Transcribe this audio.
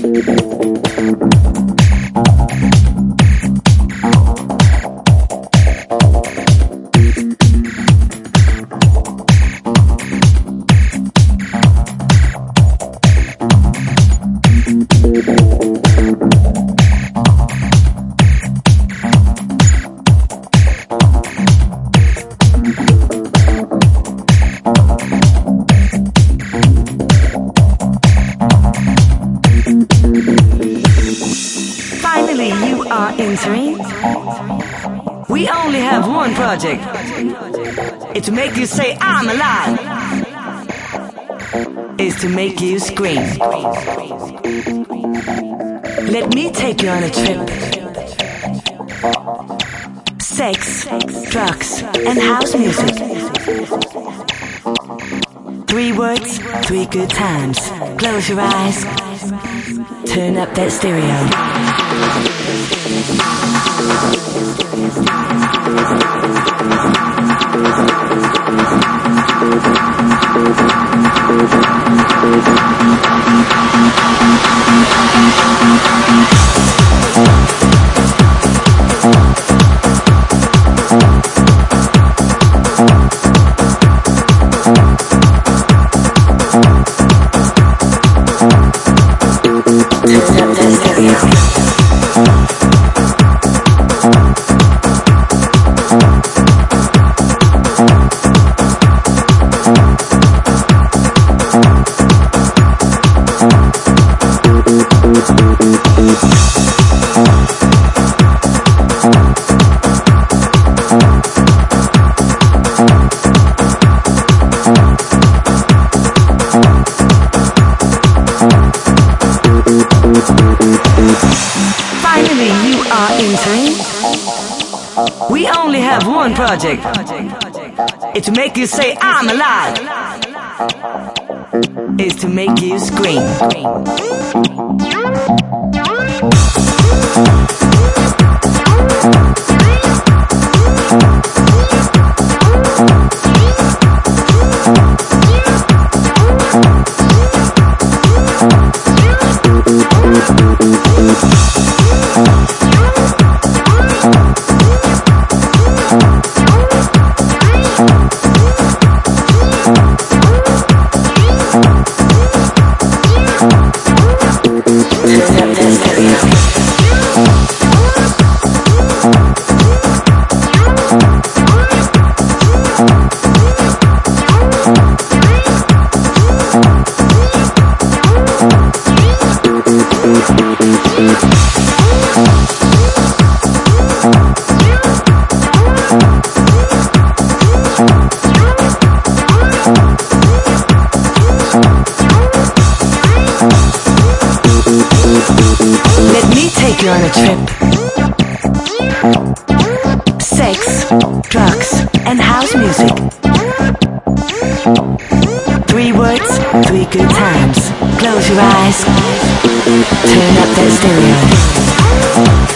We only have one project. It's to make you say I'm alive. It's to make you scream. Let me take you on a trip. Sex, drugs, and house music. 3 words, 3 good times. Close your eyes. Turn up that stereo. Finally, you are entering. We only have one project. It's to make you say I'm alive. It's to make you scream. Let me take you on a trip. Sex, drugs, and house music. 3 words, 3 good times. Close your eyes. Turn up that stereo.